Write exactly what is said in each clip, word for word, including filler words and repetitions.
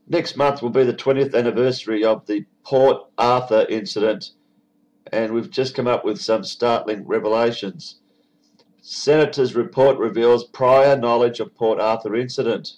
Next month will be the twentieth anniversary of the Port Arthur incident, and we've just come up with some startling revelations. Senator's report reveals prior knowledge of Port Arthur incident.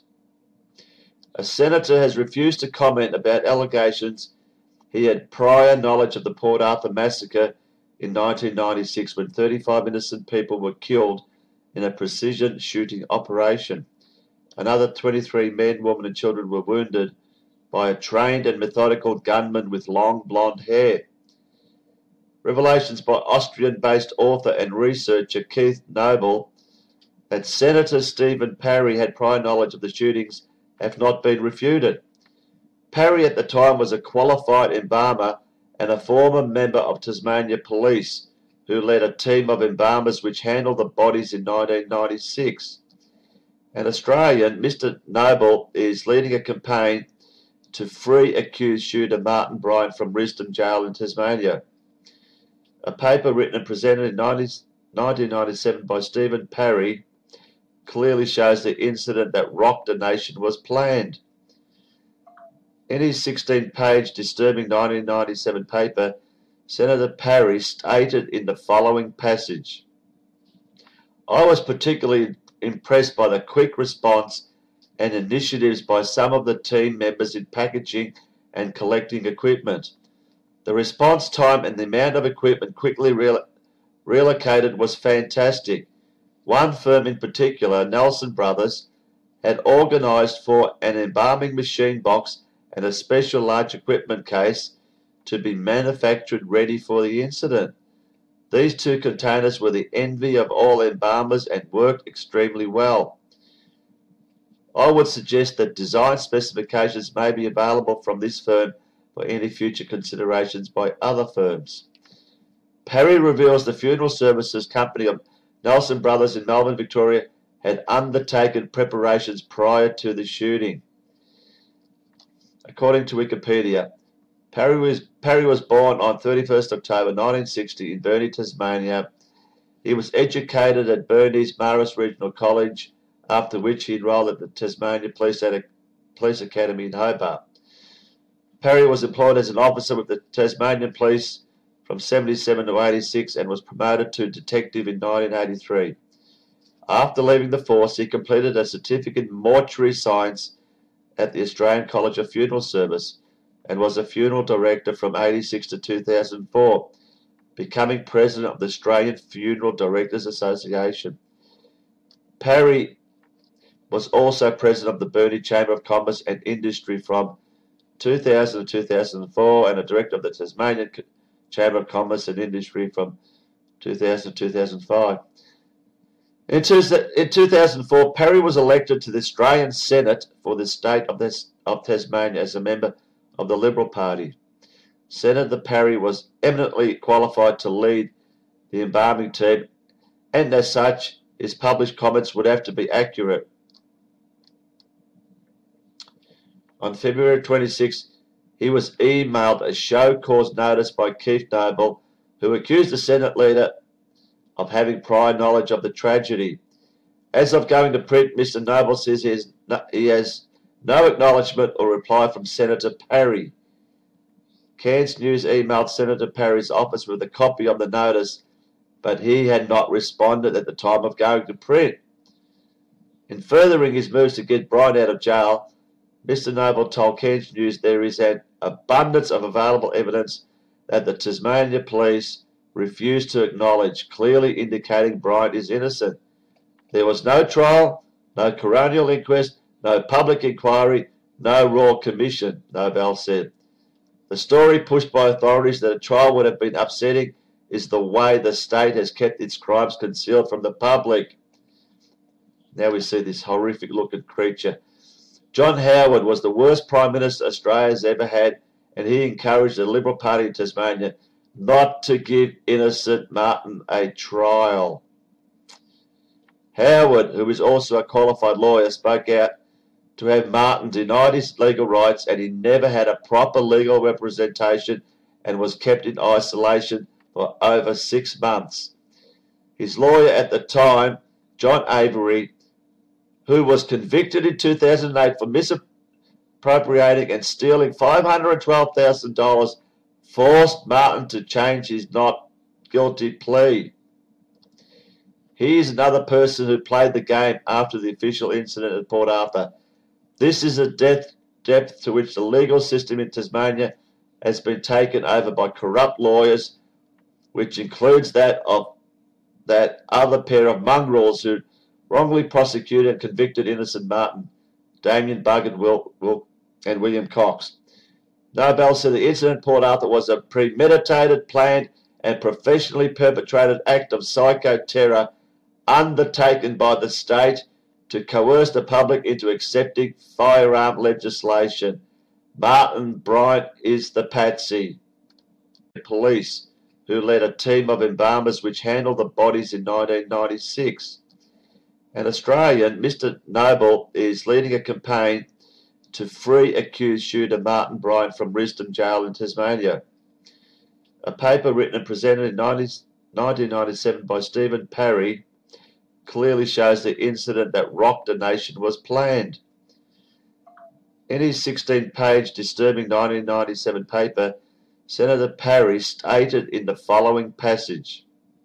A senator has refused to comment about allegations he had prior knowledge of the Port Arthur massacre in nineteen ninety-six, when thirty-five innocent people were killed in a precision shooting operation. Another twenty-three men, women and children were wounded by a trained and methodical gunman with long blonde hair. Revelations by Austrian-based author and researcher Keith Noble that Senator Stephen Parry had prior knowledge of the shootings have not been refuted. Parry at the time was a qualified embalmer and a former member of Tasmania Police who led a team of embalmers which handled the bodies in nineteen ninety-six. An Australian, Mister Noble, is leading a campaign to free accused shooter Martin Bryant from Risdon Jail in Tasmania. A paper written and presented in nineteen ninety-seven by Stephen Parry clearly shows the incident that rocked a nation was planned. In his sixteen-page disturbing nineteen ninety-seven paper, Senator Parry stated in the following passage, "I was particularly impressed by the quick response and initiatives by some of the team members in packaging and collecting equipment. The response time and the amount of equipment quickly re- relocated was fantastic. One firm in particular, Nelson Brothers, had organised for an embalming machine box and a special large equipment case to be manufactured ready for the incident. These two containers were the envy of all embalmers and worked extremely well. I would suggest that design specifications may be available from this firm for any future considerations by other firms." Parry reveals the funeral services company of Nelson Brothers in Melbourne, Victoria, had undertaken preparations prior to the shooting. According to Wikipedia, Parry was, Parry was born on thirty-first October nineteen sixty in Burnie, Tasmania. He was educated at Burnie's Marist Regional College, after which he enrolled at the Tasmania Police, Police Academy in Hobart. Parry was employed as an officer with the Tasmanian Police from seventy-seven to eighty-six and was promoted to detective in nineteen eighty-three. After leaving the force, he completed a certificate in mortuary science at the Australian College of Funeral Service and was a funeral director from eighty-six to two thousand four, becoming president of the Australian Funeral Directors Association. Parry was also president of the Burnie Chamber of Commerce and Industry from two thousand to two thousand four and a director of the Tasmanian Chamber of Commerce and Industry from two thousand to two thousand five. In two thousand four, Parry was elected to the Australian Senate for the state of, this, of Tasmania as a member of the Liberal Party. Senator Parry was eminently qualified to lead the embalming team, and as such, his published comments would have to be accurate. On February twenty-sixth, he was emailed a show cause notice by Keith Noble, who accused the Senate leader of having prior knowledge of the tragedy. As of going to print, Mister Noble says he has no, he has no acknowledgement or reply from Senator Parry. Cairns News emailed Senator Parry's office with a copy of the notice, but he had not responded at the time of going to print. In furthering his moves to get Bryant out of jail, Mister Noble told Cairns News there is an abundance of available evidence that the Tasmania Police refused to acknowledge, clearly indicating Bryant is innocent. There was no trial, no coronial inquest, no public inquiry, no Royal Commission, Noble said. The story pushed by authorities that a trial would have been upsetting is the way the state has kept its crimes concealed from the public. Now we see this horrific-looking creature. John Howard was the worst Prime Minister Australia has ever had, and he encouraged the Liberal Party in Tasmania not to give innocent Martin a trial. Howard, who is also a qualified lawyer, spoke out to have Martin denied his legal rights and he never had a proper legal representation and was kept in isolation for over six months. His lawyer at the time, John Avery, who was convicted in two thousand eight for mis- appropriating and stealing five hundred twelve thousand dollars forced Martin to change his not guilty plea. He is another person who played the game after the official incident at Port Arthur. This is a depth, depth to which the legal system in Tasmania has been taken over by corrupt lawyers, which includes that of that other pair of mongrels who wrongly prosecuted and convicted innocent Martin, Damien Bugg and, Will, Will, and William Cox. Nobel said the incident at Port Arthur was a premeditated, planned and professionally perpetrated act of psycho-terror undertaken by the state to coerce the public into accepting firearm legislation. Martin Bryant is the patsy. Police, who led a team of embalmers which handled the bodies in nineteen ninety-six. An Australian, Mister Noble, is leading a campaign to free accused shooter Martin Bryant from Risdon Jail in Tasmania. A paper written and presented in nineteen ninety-seven by Stephen Parry clearly shows the incident that rocked a nation was planned. In his sixteen-page disturbing nineteen ninety-seven paper, Senator Parry stated in the following passage,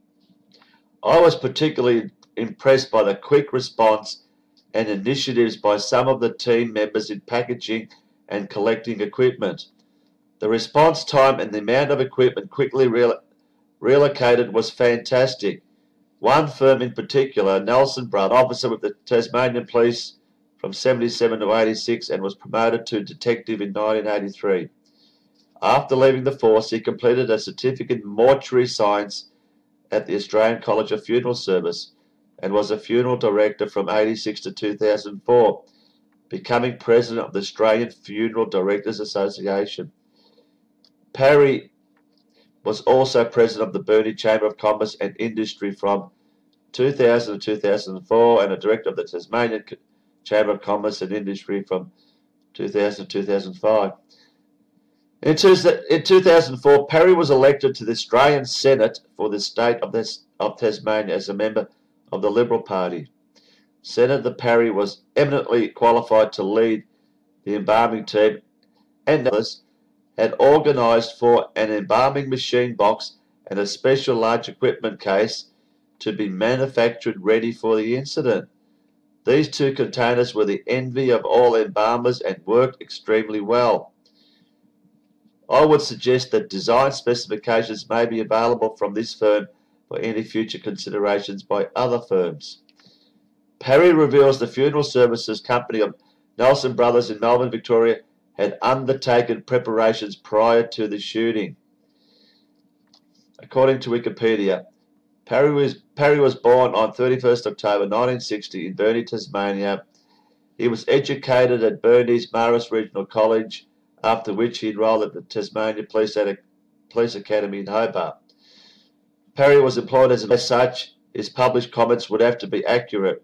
"I was particularly impressed by the quick response and initiatives by some of the team members in packaging and collecting equipment. The response time and the amount of equipment quickly re- relocated was fantastic. One firm in particular, Nelson Brothers, officer with the Tasmanian Police from seventy-seven to eighty-six and was promoted to detective in nineteen eighty-three. After leaving the force, he completed a certificate in mortuary science at the Australian College of Funeral Service and was a funeral director from eighty-six to two thousand four, becoming president of the Australian Funeral Directors Association. Parry was also president of the Burnie Chamber of Commerce and Industry from two thousand to two thousand four and a director of the Tasmanian Chamber of Commerce and Industry from two thousand to two thousand five. In two thousand four, Parry was elected to the Australian Senate for the state of, this, of Tasmania as a member of the Liberal Party. Senator Parry was eminently qualified to lead the embalming team, and others had organised for an embalming machine box and a special large equipment case to be manufactured ready for the incident. These two containers were the envy of all embalmers and worked extremely well. I would suggest that design specifications may be available from this firm for any future considerations by other firms." Parry reveals the funeral services company of Nelson Brothers in Melbourne, Victoria, had undertaken preparations prior to the shooting. According to Wikipedia, Parry was, Parry was born on thirty-first October nineteen sixty in Burnie, Tasmania. He was educated at Burnie's Marist Regional College, after which he enrolled at the Tasmania Police, Police Academy in Hobart. Parry was employed as, as such. His published comments would have to be accurate.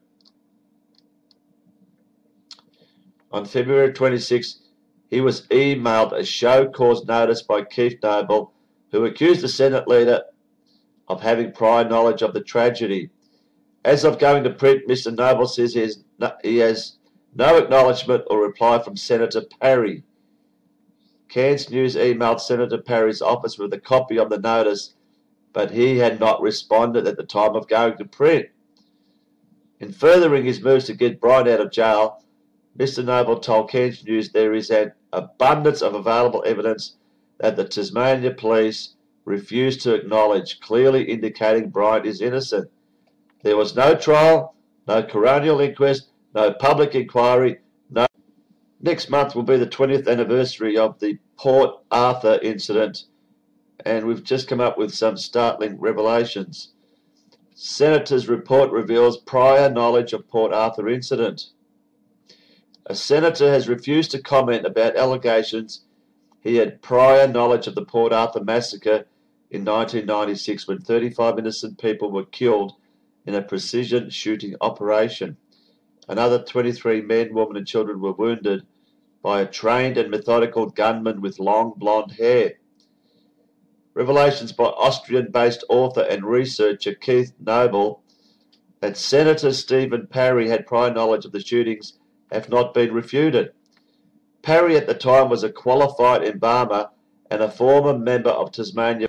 On February twenty-sixth, he was emailed a show cause notice by Keith Noble, who accused the Senate leader of having prior knowledge of the tragedy. As of going to print, Mister Noble says he has no, he has no acknowledgement or reply from Senator Parry. Cairns News emailed Senator Parry's office with a copy of the notice, but he had not responded at the time of going to print. In furthering his moves to get Bryant out of jail, Mister Noble told Cairns News there is an abundance of available evidence that the Tasmania Police refused to acknowledge, clearly indicating Bryant is innocent. There was no trial, no coronial inquest, no public inquiry, no... Next month will be the twentieth anniversary of the Port Arthur incident, and we've just come up with some startling revelations. Senator's report reveals prior knowledge of Port Arthur incident. A senator has refused to comment about allegations he had prior knowledge of the Port Arthur massacre in nineteen ninety-six when thirty-five innocent people were killed in a precision shooting operation. Another twenty-three men, women and children were wounded by a trained and methodical gunman with long blonde hair. Revelations by Austrian-based author and researcher Keith Noble that Senator Stephen Parry had prior knowledge of the shootings have not been refuted. Parry at the time was a qualified embalmer and a former member of Tasmania